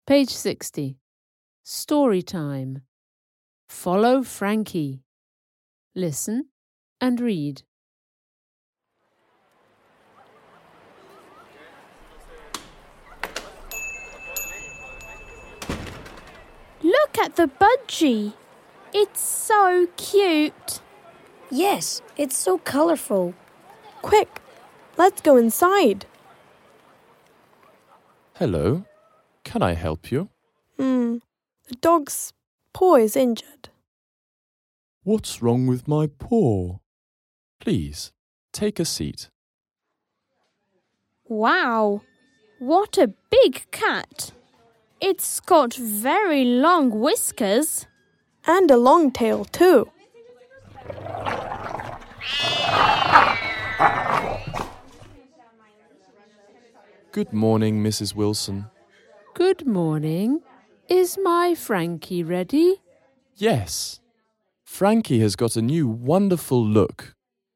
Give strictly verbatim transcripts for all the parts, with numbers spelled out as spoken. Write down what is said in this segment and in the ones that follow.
Page sixty. Story time. Follow Frankie. Listen and read. Look at the budgie. It's so cute. Yes, it's so colorful. Quick, let's go inside. Hello, can I help you? Hmm, the dog's paw is injured. What's wrong with my paw? Please, take a seat. Wow, what a big cat. It's got very long whiskers. And a long tail too. Good morning, Missus Wilson. Good morning. Is my Frankie ready? Yes, Frankie has got a new wonderful look.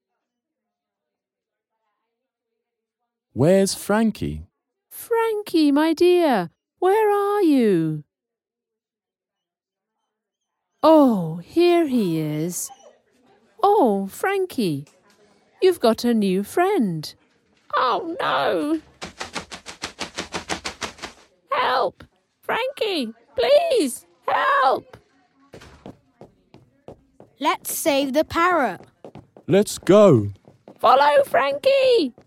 Where's Frankie? Frankie, my dear, where are you? Oh, here he is. Oh, Frankie, you've got a new friend. Oh, no. Help! Frankie, please, help! Let's save the parrot. Let's go. Follow Frankie!